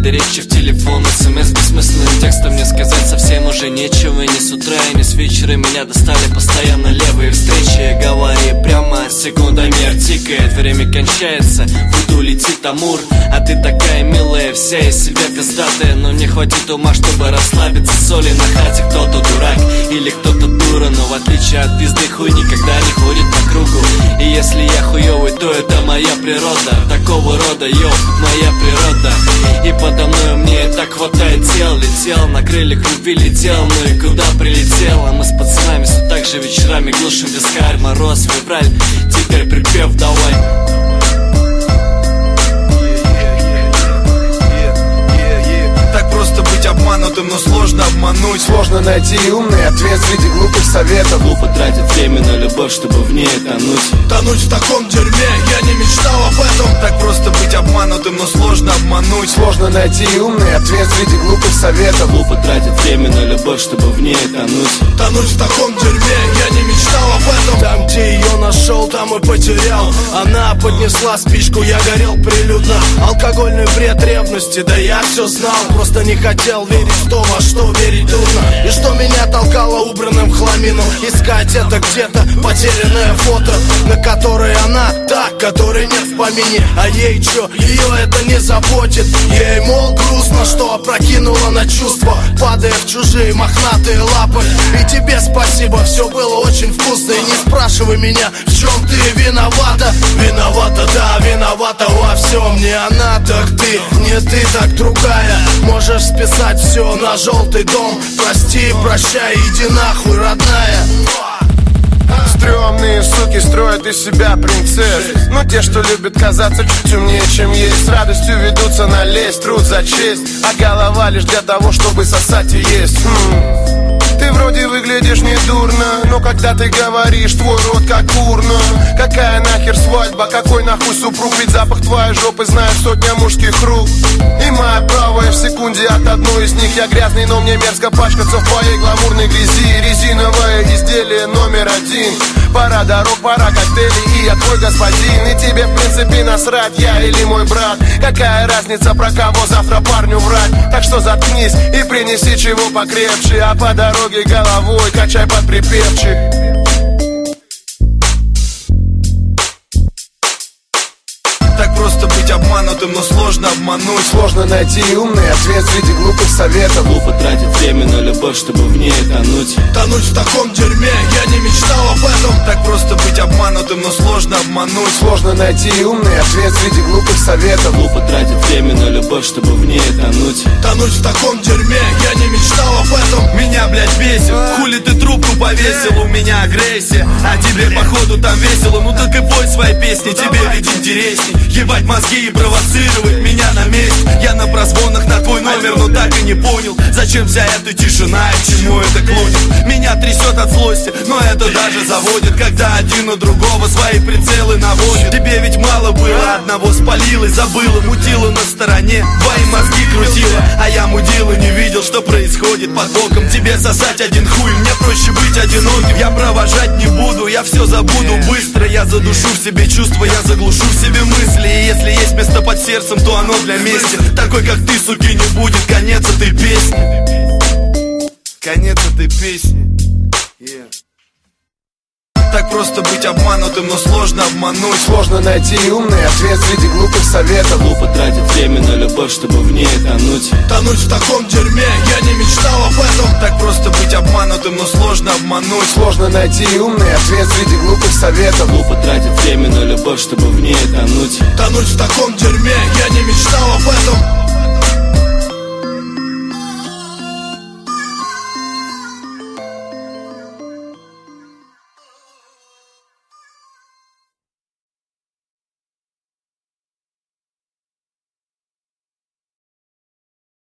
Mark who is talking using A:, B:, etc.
A: взгляды, речи в телефон, СМС бессмысленным текстом мне сказать совсем уже нечего. И ни с утра, и ни с вечера меня достали постоянно левые встречи. Говори прямо, секундомер тикает, время кончается, в уйду летит Амур. А ты такая милая, вся из себя пиздатая, но не хватит ума, чтобы расслабиться. Соли на хате, кто-то дурак или кто-то дура, но в отличие от пизды хуй никогда не ходит по кругу. И если я хуёвый, то это моя природа, такого рода, йоу, моя природа. И подо мной мне так хватает тел. Летел, на крыльях любви летел, ну и куда прилетел. А мы с пацанами все так же вечерами глушим вискарь. Мороз, февраль, теперь припев давай.
B: Обманутым, но сложно обмануть.
C: Сложно найти умный ответ среди глупых советов.
A: Глупо тратить время на любовь, чтобы в ней тонуть.
B: Тонуть в таком дерьме, я не мечтал об этом. Так просто быть обманутым, но сложно обмануть.
C: Сложно найти умный ответ среди глупых советов.
A: Глупо тратить время на любовь, чтобы в ней тонуть.
B: Тонуть в таком дерьме, я не мечтал об этом. Там, где ее нашел, там и потерял. Она поднесла спичку, я горел прилюдно. Алкогольный бред ревности, да я все знал. Просто не хотел верить в то, во что верить трудно. И что меня толкало убранным в хламину. Искать это где-то потерянное фото, на которой она та, которой нет в помине. А ей чё, ее это не заботит. Ей, мол, грустно, что опрокинула на чувства, падая в чужие мохнатые лапы. И тебе спасибо, все было очень вкусно. И не спрашивай меня, в чем ты виновата. Виновата, да, виновата во всем. Не она, так ты, не ты, так другая. Можешь списать все на желтый дом. Прости, прощай, иди нахуй, родная.
C: Стрёмные суки строят из себя принцесс, но те, что любят казаться чуть умнее, чем есть, с радостью ведутся на лесть, труд за честь, а голова лишь для того, чтобы сосать и есть. Ты вроде выглядишь недурно, но когда ты говоришь, твой рот как урна. Какая нахер свадьба, какой нахуй супруг? Ведь запах твоей жопы знает сотня мужских рук. И моя правая в секунде от одной из них. Я грязный, но мне мерзко пачкаться в твоей гламурной грязи. Резиновое изделие номер один. Пора дорог, пора коктейлей, и я твой господин. И тебе в принципе насрать, я или мой брат. Какая разница, про кого завтра парню врать? Так что заткнись и принеси чего покрепче, а по дороге головой качай под припевчик.
B: Так просто быть обманутым, но сложно обмануть.
C: Сложно найти умный ответ среди глупых советов.
A: Глупо тратить время на любовь, чтобы в ней тонуть.
B: Тонуть в таком дерьме, я не мечтал об этом. Так просто быть обманутым, но сложно обмануть.
C: Сложно найти умный ответ среди глупых советов.
A: Глупо тратить время на любовь, чтобы в ней тонуть.
B: Тонуть в таком дерьме, я не мечтал об этом. Меня, блядь, бесит, хули ты трубку повесил. У меня агрессия, а тебе походу там весело. Ну так и пой свои песни, тебе ведь интересней. Ебать мозги и провоцировать меня на месте. Я на прозвонах на твой номер, но так и не понял, зачем вся эта тишина и к чему это клонит. Меня трясет от злости, но это даже заводит, когда один на другого свои прицелы наводит. Тебе ведь мало было, одного спалила и забыла. Мутила на стороне, твои мозги крутила, а я мудила, не видел, что происходит под боком. Тебе сосать один хуй, мне проще быть одиноким. Я провожать не буду, я все забуду быстро. Я задушу в себе чувства, я заглушу в себе мысли. И если есть место под сердцем, то оно для мести. Такой как ты, суки, не будет конец этой песни. Конец этой песни. Так просто быть обманутым, но сложно обмануть.
C: Сложно найти умный ответ среди глупых советов.
A: Глупо тратить время на любовь, чтобы в ней тонуть.
B: Тонуть в таком дерьме, я не мечтал об этом. Так просто быть обманутым, но сложно обмануть.
C: Сложно найти умный ответ среди глупых советов.
A: Глупо тратить время на любовь, чтобы в ней тонуть.
B: Тонуть в таком дерьме, я не мечтал об этом.